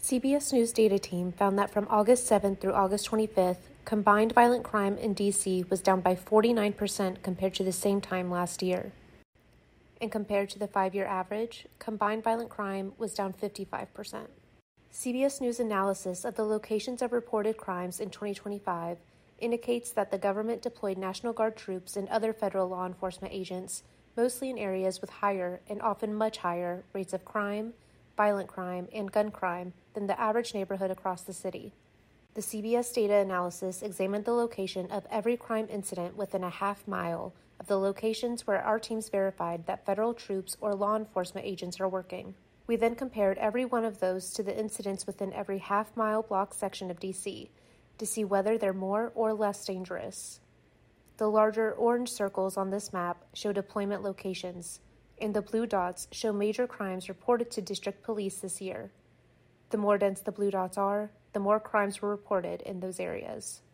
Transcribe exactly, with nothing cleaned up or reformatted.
C B S News data team found that from August seventh through August twenty-fifth, combined violent crime in D C was down by forty-nine percent compared to the same time last year. And compared to the five-year average, combined violent crime was down fifty-five percent. C B S News analysis of the locations of reported crimes in twenty twenty-five indicates that the government deployed National Guard troops and other federal law enforcement agents, mostly in areas with higher and often much higher rates of crime, violent crime, and gun crime than the average neighborhood across the city. The C B S data analysis examined the location of every crime incident within a half mile of the locations where our teams verified that federal troops or law enforcement agents are working. We then compared every one of those to the incidents within every half-mile block section of D C to see whether they're more or less dangerous. The larger orange circles on this map show deployment locations, and the blue dots show major crimes reported to district police this year. The more dense the blue dots are, the more crimes were reported in those areas.